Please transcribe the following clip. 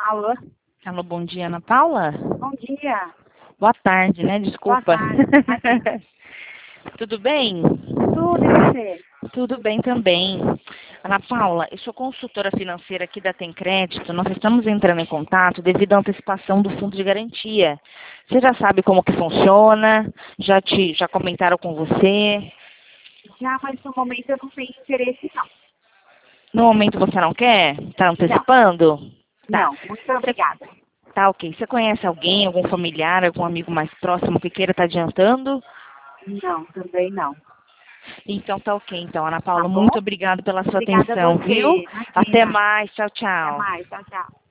Alô, Alô, bom dia, Ana Paula? bom dia. Boa tarde, né? Desculpa. Boa tarde. Tudo bem? Tudo, e você? Tudo bem também. Ana Paula, eu sou consultora financeira aqui da Tem Crédito. Nós estamos entrando em contato devido à antecipação do fundo de garantia. Você já sabe como que funciona? Já comentaram com você? Já, mas no momento eu não tenho interesse, não. No momento você não quer? Está Não, antecipando? Tá. não, muito obrigada. Tá, ok. Você conhece alguém, algum familiar, algum amigo mais próximo que queira estar adiantando? Não, também não. Então tá ok. Então, Ana Tá Paula, bom? muito obrigada pela sua Obrigada a atenção, viu? você. Até Imagina. mais. Tchau, Até tchau. mais. Tchau, tchau.